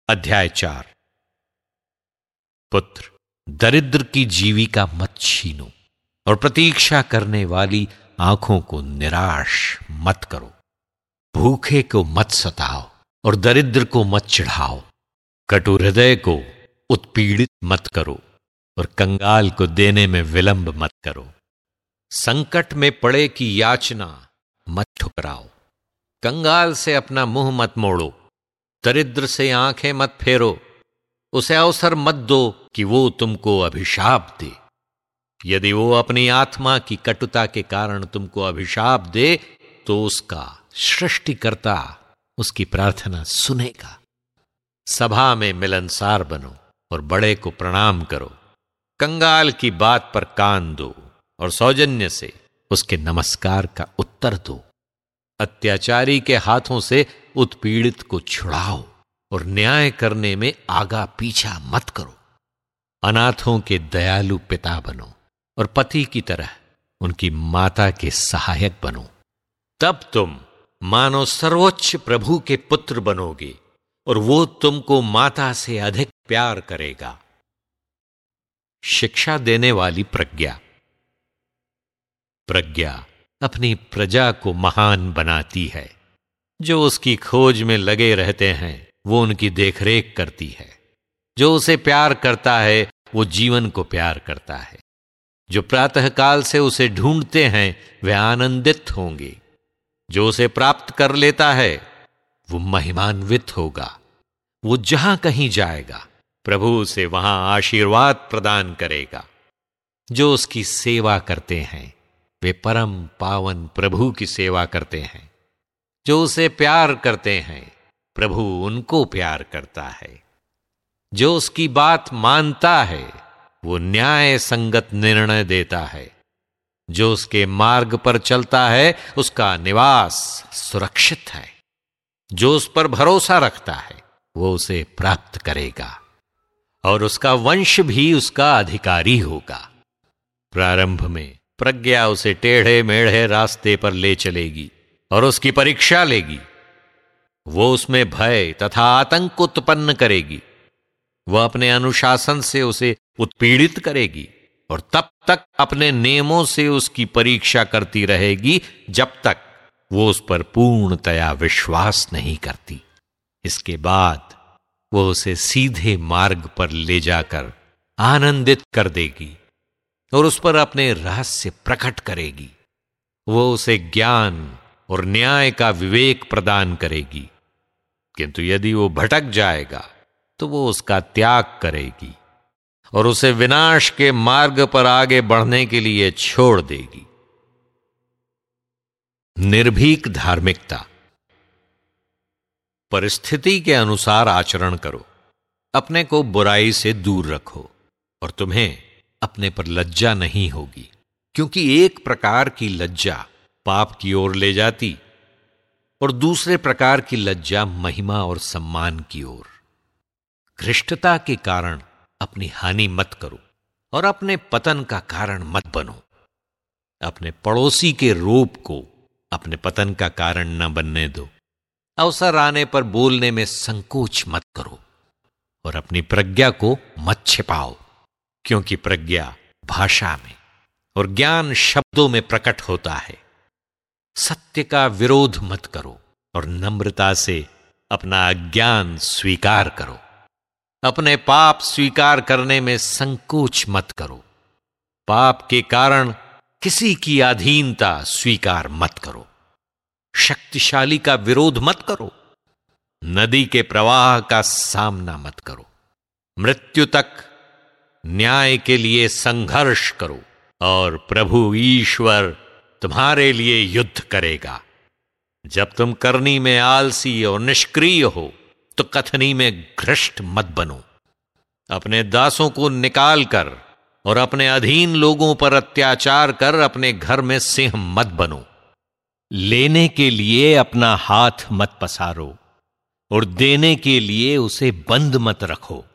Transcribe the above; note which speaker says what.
Speaker 1: अध्याय 4। पुत्र, दरिद्र की जीविका मत छीनो और प्रतीक्षा करने वाली आंखों को निराश मत करो। भूखे को मत सताओ और दरिद्र को मत चिढ़ाओ। कटु हृदय को उत्पीड़ित मत करो और कंगाल को देने में विलंब मत करो। संकट में पड़े की याचना मत ठुकराओ। कंगाल से अपना मुंह मत मोड़ो। दरिद्र से आंखें मत फेरो। उसे अवसर मत दो कि वो तुमको अभिशाप दे। यदि वो अपनी आत्मा की कटुता के कारण तुमको अभिशाप दे तो उसका सृष्टिकर्ता उसकी प्रार्थना सुनेगा। सभा में मिलनसार बनो और बड़े को प्रणाम करो। कंगाल की बात पर कान दो और सौजन्य से उसके नमस्कार का उत्तर दो। अत्याचारी के हाथों से उत्पीड़ित को छुड़ाओ और न्याय करने में आगा पीछा मत करो। अनाथों के दयालु पिता बनो और पति की तरह उनकी माता के सहायक बनो। तब तुम मानो सर्वोच्च प्रभु के पुत्र बनोगे और वो तुमको माता से अधिक प्यार करेगा। शिक्षा देने वाली प्रज्ञा। प्रज्ञा अपनी प्रजा को महान बनाती है। जो उसकी खोज में लगे रहते हैं वो उनकी देखरेख करती है। जो उसे प्यार करता है वो जीवन को प्यार करता है। जो प्रातःकाल से उसे ढूंढते हैं वे आनंदित होंगे। जो उसे प्राप्त कर लेता है वो महिमान्वित होगा। वो जहां कहीं जाएगा प्रभु उसे वहां आशीर्वाद प्रदान करेगा। जो उसकी सेवा करते हैं वे परम पावन प्रभु की सेवा करते हैं। जो उसे प्यार करते हैं प्रभु उनको प्यार करता है। जो उसकी बात मानता है वो न्याय संगत निर्णय देता है। जो उसके मार्ग पर चलता है उसका निवास सुरक्षित है। जो उस पर भरोसा रखता है वो उसे प्राप्त करेगा और उसका वंश भी उसका अधिकारी होगा। प्रारंभ में प्रज्ञा उसे टेढ़े मेढ़े रास्ते पर ले चलेगी और उसकी परीक्षा लेगी। वो उसमें भय तथा आतंक उत्पन्न करेगी। वह अपने अनुशासन से उसे उत्पीड़ित करेगी और तब तक अपने नियमों से उसकी परीक्षा करती रहेगी जब तक वो उस पर पूर्णतया विश्वास नहीं करती। इसके बाद वो उसे सीधे मार्ग पर ले जाकर आनंदित कर देगी और उस पर अपने रहस्य प्रकट करेगी। वो उसे ज्ञान और न्याय का विवेक प्रदान करेगी। किंतु यदि वो भटक जाएगा तो वो उसका त्याग करेगी और उसे विनाश के मार्ग पर आगे बढ़ने के लिए छोड़ देगी। निर्भीक धार्मिकता। परिस्थिति के अनुसार आचरण करो। अपने को बुराई से दूर रखो और तुम्हें अपने पर लज्जा नहीं होगी, क्योंकि एक प्रकार की लज्जा पाप की ओर ले जाती और दूसरे प्रकार की लज्जा महिमा और सम्मान की ओर। घृष्टता के कारण अपनी हानि मत करो और अपने पतन का कारण मत बनो। अपने पड़ोसी के रोप को अपने पतन का कारण न बनने दो। अवसर आने पर बोलने में संकोच मत करो और अपनी प्रज्ञा को मत छिपाओ, क्योंकि प्रज्ञा भाषा में और ज्ञान शब्दों में प्रकट होता है। सत्य का विरोध मत करो और नम्रता से अपना अज्ञान स्वीकार करो। अपने पाप स्वीकार करने में संकोच मत करो। पाप के कारण किसी की अधीनता स्वीकार मत करो। शक्तिशाली का विरोध मत करो। नदी के प्रवाह का सामना मत करो। मृत्यु तक न्याय के लिए संघर्ष करो और प्रभु ईश्वर तुम्हारे लिए युद्ध करेगा। जब तुम करनी में आलसी और निष्क्रिय हो तो कथनी में घृष्ट मत बनो। अपने दासों को निकाल कर और अपने अधीन लोगों पर अत्याचार कर अपने घर में सिंह मत बनो। लेने के लिए अपना हाथ मत पसारो और देने के लिए उसे बंद मत रखो।